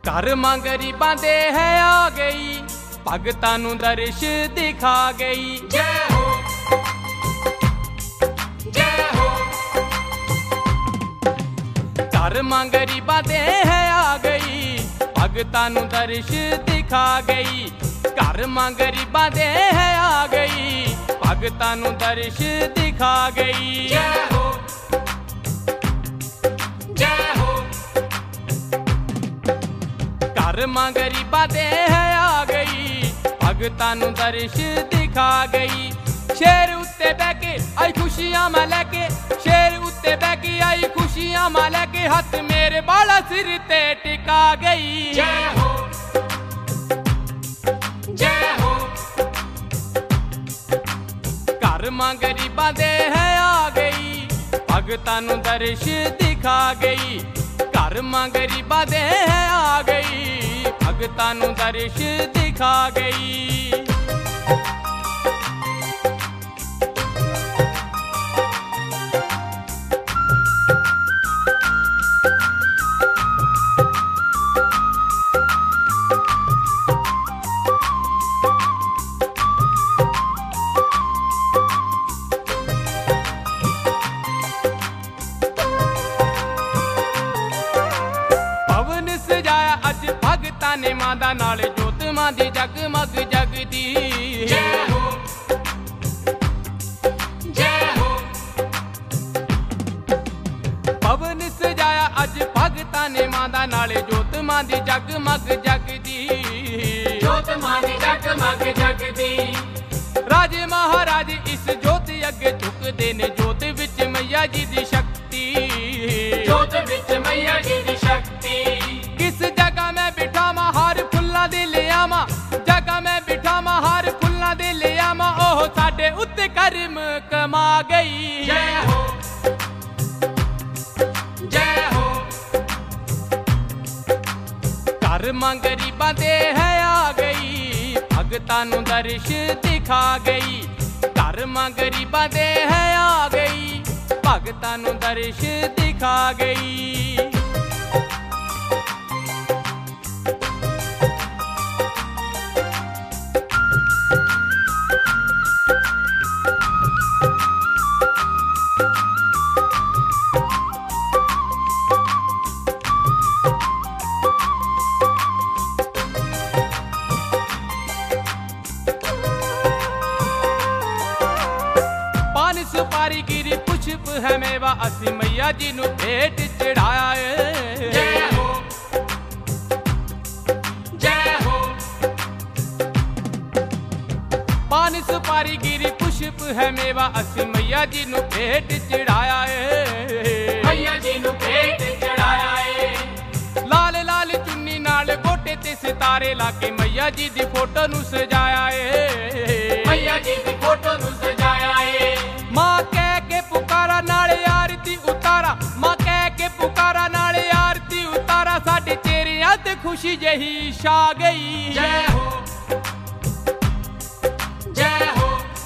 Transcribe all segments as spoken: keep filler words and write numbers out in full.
घर मां गरीबां दे है आ गई, भगतां नूं दर्श दिखा गई। जय हो जय हो। घर मां गरीबां दे है आ गई, भगतां नूं दर्श दिखा गई। घर मां गरीबां दे है आ गई, भगतां नूं दर्श दिखा गई। जय हो जय हो। घर मां गरीबां दे है आ गई, भगतां नूं दर्श दिखा गई। शेर उत्ते बह के आई खुशियां मैं लैके, शेर उत्ते बह के आई खुशियां मैं लैके, हथ मेरे बाला सिर ते टिका गई। जय हो जय हो। घर मां गरीबां दे है आ गई, भगतां नूं दर्श दिखा गई। घर मां गरीबां दे है आ गई, भगतां नूं दर्श दिखा गई। भगतां ने मां दा नाले जोत मां दी जगमग जगदी। जय हो जय हो। भवन सजाया अज भगतां ने मां दा नाले जोत मां दी जगमग जगदी। जोत मां दी जगमग जगदी। राजे महाराज इस जोत अगे झुकदे ने, जोत विच मैया जी दी शक्ति। जोत विच मैया जी दी शक्ति। किस जगह मैं बिठा हार फुल्लां दे ले आवां, जगह मैं बिठा हार फुल्लां दे ले आवां, ओह साडे उत्ते करम कमा गई। जय हो जय हो। घर मां गरीबां दे है आ गई, भगतां नूं दर्श दिखा गई। घर मां गरीबां दे है आ गई, भगतां नूं दर्श दिखा गई। सुपारी गिरी पुष्प है मेवा, असी मैया जी नूं भेंट चढ़ाया है। जय हो जय हो। पान सुपारी गिरी पुष्प है मेवा, असी मैया जी नूं भेंट चढ़ाया है। मैया जी नूं भेंट चढ़ाया है। लाल लाल चुन्नी नाल गोटे ते सितारे लाके मैया जी दी फोटो नूं सजाया है। मैया जी दी फोटो नूं सजाया है। मां कह के पुकारा नाले आरती उतारा, मां कह के पुकारा नाले आरती उतारा, साडे चेहरियां ते खुशी जही छा गई। जय हो जय हो।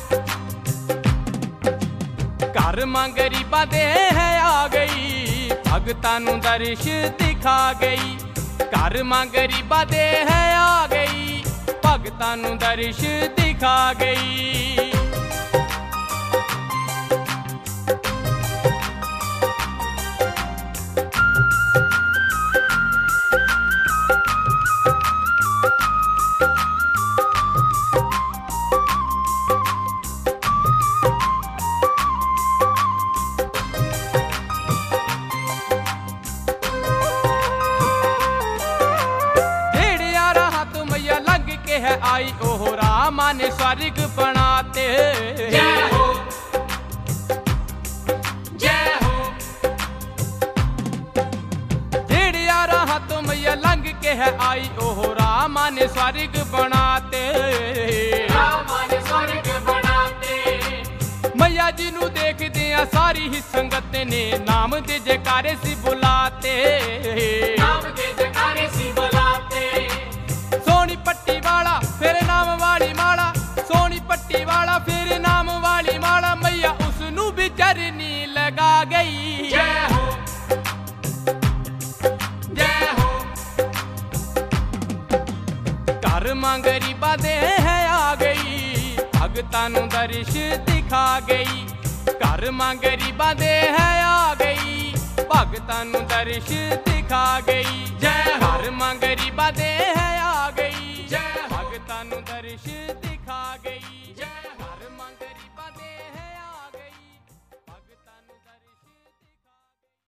घर मां गरीबां दे है आ गई, भगतां नूं दर्श दिखा गई। घर मां गरीबां दे है आ गई, भगतां नूं दर्श दिखा गई। है आई ओह रामा ने स्वर्ग बनाते। जय हो जय हो। जेड़िया राह तो मैया लंघ के है आई ओह रामा ने स्वर्ग बनाते। रामा ने स्वर्ग बनाते। मैया जी नूं देखदे आ सारी ही संगत ने, नाम दे जयकारे सी बुलाते। नाम दे जयकारे सी बुलाते। सोनी पट्टी वाला फिर नाम वाली माला, सोनी पट्टी वाला फिर नाम वाली माला, मैया उसनू भी चरनी लगा गई। जय हो जय हो। ਗਰੀਬਾਂ ਦੇ ਹੈ ਆ ਗਈ, ਭਗਤਾਂ ਨੂੰ ਦਰਸ਼ ਦਿਖਾ ਗਈ। ਘਰ ਮਾਂ ਗਰੀਬਾਂ ਦੇ ਹੈ ਆ ਗਈ, ਭਗਤਾਂ ਨੂੰ ਦਰਸ਼ ਦਿਖਾ ਗਈ। ਜੈ ਹੋ। ਘਰ ਮਾਂ ਗਰੀਬਾਂ ਦੇ